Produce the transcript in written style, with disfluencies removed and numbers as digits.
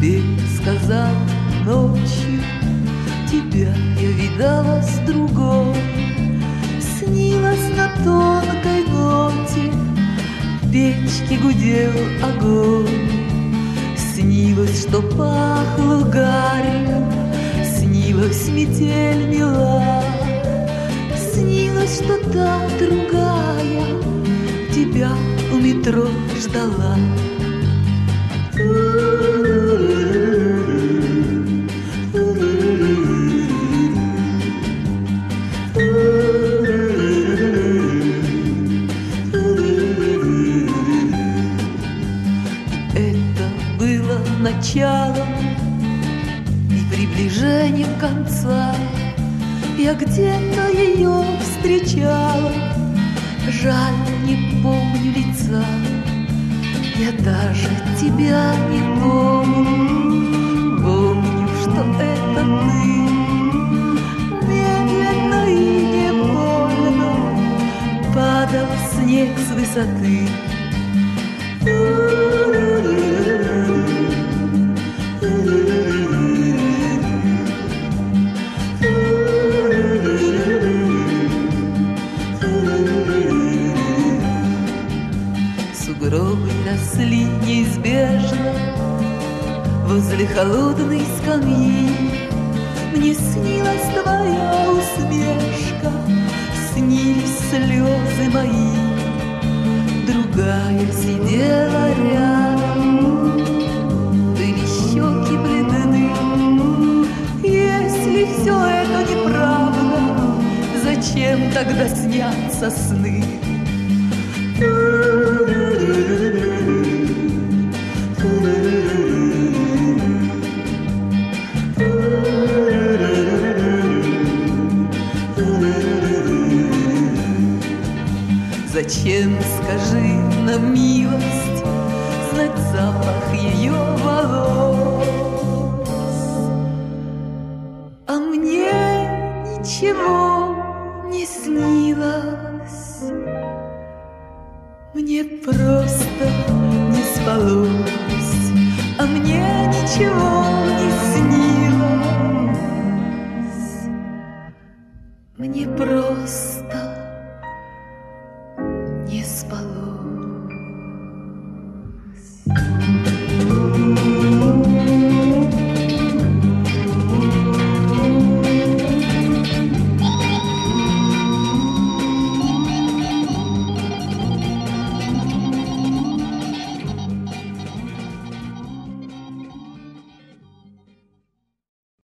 тебе сказал ночью, тебя я видала с другой. Снилась на тонкой ноте, в печке гудел огонь. Снилось, что пахло гарью, снилась метель мила. Снилось, что та другая тебя у метро ждала. Это было началом и приближением конца. Я где-то ее встречала, жаль, не помню лица. Я даже тебя не помню, помню, что это ты. Медленно и невольно падал снег с высоты. Сугробы росли неизбежно возле холодной скамьи. Мне снилась твоя усмешка, снились слезы мои. Другая сидела рядом, были щеки бледны. Если все это неправда, зачем тогда снятся сны? Зачем, скажи, нам милость знать запах ее волос? А мне ничего не снилось, мне просто не спалось. А мне ничего